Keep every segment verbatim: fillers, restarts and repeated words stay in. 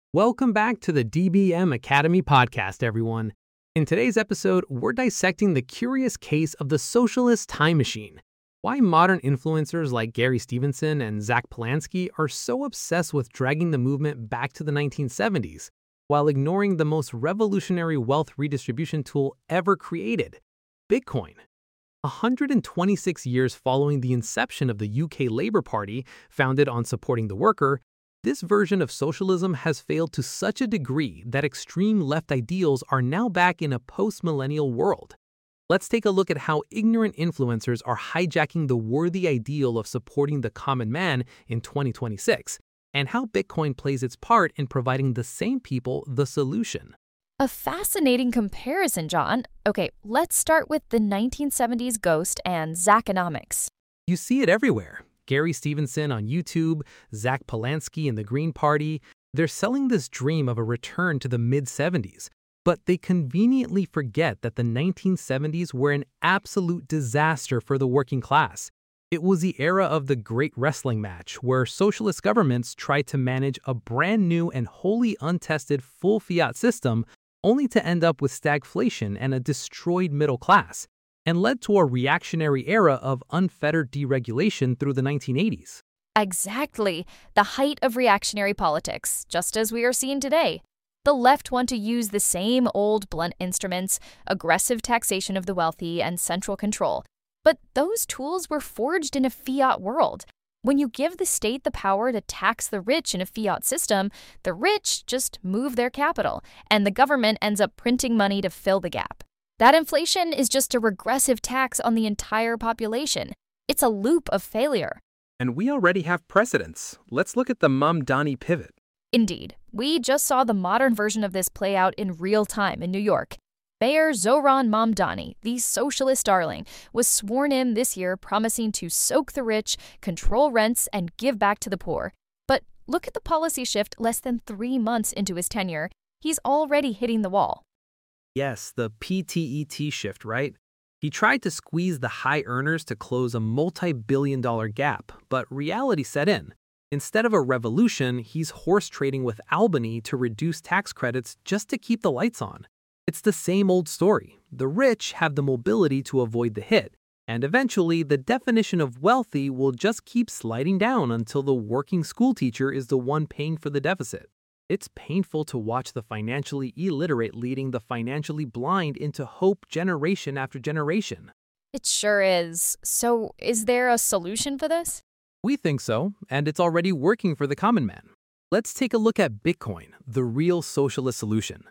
Welcome back to the D B M Academy podcast, everyone. In today's episode, we're dissecting the curious case of the socialist time machine. Why modern influencers like Gary Stevenson and Zach Polanski are so obsessed with dragging the movement back to the nineteen seventies, while ignoring the most revolutionary wealth redistribution tool ever created, Bitcoin. one hundred twenty-six years following the inception of the U K Labour Party, founded on supporting the worker, this version of socialism has failed to such a degree that extreme left ideals are now back in a post-millennial world. Let's take a look at how ignorant influencers are hijacking the worthy ideal of supporting the common man in twenty twenty-six, and how Bitcoin plays its part in providing the same people the solution. A fascinating comparison, John. Okay, let's start with the nineteen seventies ghost and Zachonomics. You see it everywhere. Gary Stevenson on YouTube, Zach Polanski in the Green Party, they're selling this dream of a return to the mid-seventies, but they conveniently forget that the nineteen seventies were an absolute disaster for the working class. It was the era of the Great Wrestling Match, where socialist governments tried to manage a brand new and wholly untested full fiat system, only to end up with stagflation and a destroyed middle class, and led to a reactionary era of unfettered deregulation through the nineteen eighties. Exactly. The height of reactionary politics, just as we are seeing today. The left want to use the same old blunt instruments, aggressive taxation of the wealthy, and central control. But those tools were forged in a fiat world. When you give the state the power to tax the rich in a fiat system, the rich just move their capital, and the government ends up printing money to fill the gap. That inflation is just a regressive tax on the entire population. It's a loop of failure. And we already have precedents. Let's look at the Mamdani pivot. Indeed. We just saw the modern version of this play out in real time in New York. Mayor Zohran Mamdani, the socialist darling, was sworn in this year promising to soak the rich, control rents, and give back to the poor. But look at the policy shift less than three months into his tenure. He's already hitting the wall. Yes, the P T E T shift, right? He tried to squeeze the high earners to close a multi-billion dollar gap, but reality set in. Instead of a revolution, he's horse trading with Albany to reduce tax credits just to keep the lights on. It's the same old story. The rich have the mobility to avoid the hit, and eventually the definition of wealthy will just keep sliding down until the working school teacher is the one paying for the deficit. It's painful to watch the financially illiterate leading the financially blind into hope generation after generation. It sure is. So, is there a solution for this? We think so, and it's already working for the common man. Let's take a look at Bitcoin, the real socialist solution.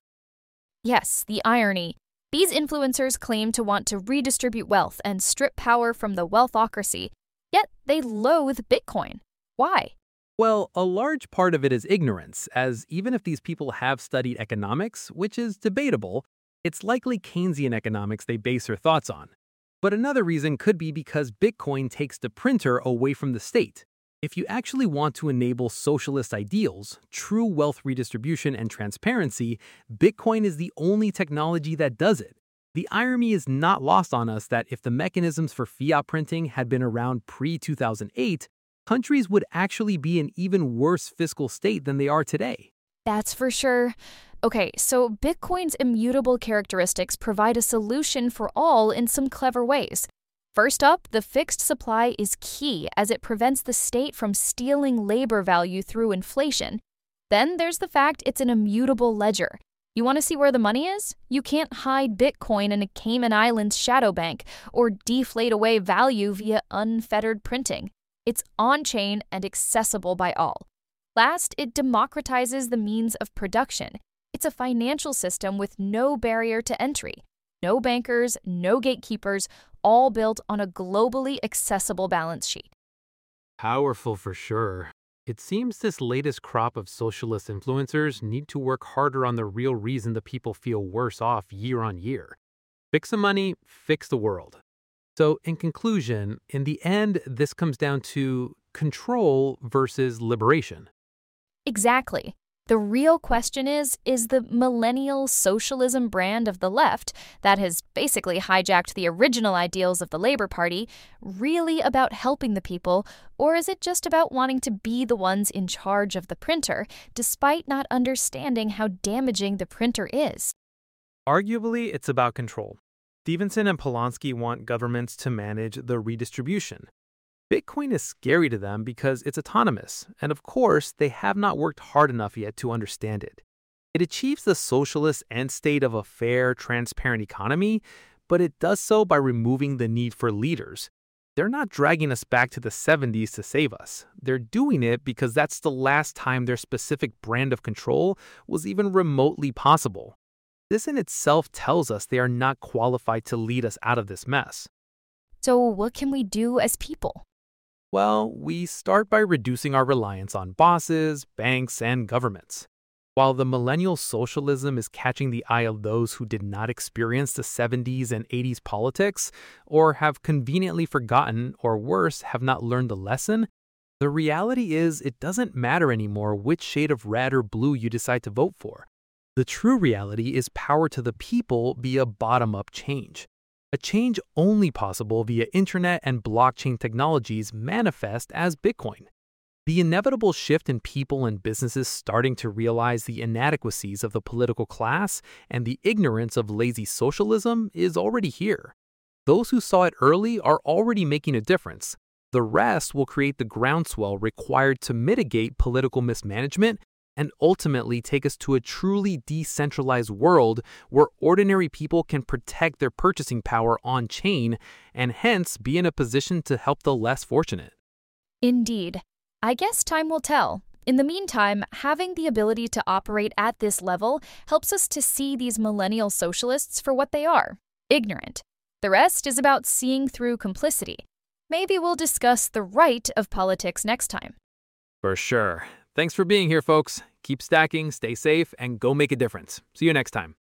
Yes, the irony. These influencers claim to want to redistribute wealth and strip power from the wealthocracy, yet they loathe Bitcoin. Why? Well, a large part of it is ignorance, as even if these people have studied economics, which is debatable, it's likely Keynesian economics they base their thoughts on. But another reason could be because Bitcoin takes the printer away from the state. If you actually want to enable socialist ideals, true wealth redistribution and transparency, Bitcoin is the only technology that does it. The irony is not lost on us that if the mechanisms for fiat printing had been around pre two thousand eight, countries would actually be in even worse fiscal state than they are today. That's for sure. Okay, so Bitcoin's immutable characteristics provide a solution for all in some clever ways. First up, the fixed supply is key as it prevents the state from stealing labor value through inflation. Then there's the fact it's an immutable ledger. You want to see where the money is? You can't hide Bitcoin in a Cayman Islands shadow bank or deflate away value via unfettered printing. It's on-chain and accessible by all. Last, it democratizes the means of production. It's a financial system with no barrier to entry. No bankers, no gatekeepers, all built on a globally accessible balance sheet. Powerful for sure. It seems this latest crop of socialist influencers need to work harder on the real reason the people feel worse off year on year. Fix the money, fix the world. So in conclusion, in the end, this comes down to control versus liberation. Exactly. The real question is, is the millennial socialism brand of the left that has basically hijacked the original ideals of the Labor Party really about helping the people, or is it just about wanting to be the ones in charge of the printer, despite not understanding how damaging the printer is? Arguably, it's about control. Stevenson and Polanski want governments to manage the redistribution. Bitcoin is scary to them because it's autonomous, and of course, they have not worked hard enough yet to understand it. It achieves the socialist end state of a fair, transparent economy, but it does so by removing the need for leaders. They're not dragging us back to the seventies to save us. They're doing it because that's the last time their specific brand of control was even remotely possible. This in itself tells us they are not qualified to lead us out of this mess. So what can we do as people? Well, we start by reducing our reliance on bosses, banks, and governments. While the millennial socialism is catching the eye of those who did not experience the seventies and eighties politics, or have conveniently forgotten, or worse, have not learned the lesson, the reality is it doesn't matter anymore which shade of red or blue you decide to vote for. The true reality is power to the people via bottom-up change. A change only possible via internet and blockchain technologies manifest as Bitcoin. The inevitable shift in people and businesses starting to realize the inadequacies of the political class and the ignorance of lazy socialism is already here. Those who saw it early are already making a difference. The rest will create the groundswell required to mitigate political mismanagement and ultimately take us to a truly decentralized world where ordinary people can protect their purchasing power on-chain and hence be in a position to help the less fortunate. Indeed. I guess time will tell. In the meantime, having the ability to operate at this level helps us to see these millennial socialists for what they are, ignorant. The rest is about seeing through complicity. Maybe we'll discuss the right of politics next time. For sure. Thanks for being here, folks. Keep stacking, stay safe, and go make a difference. See you next time.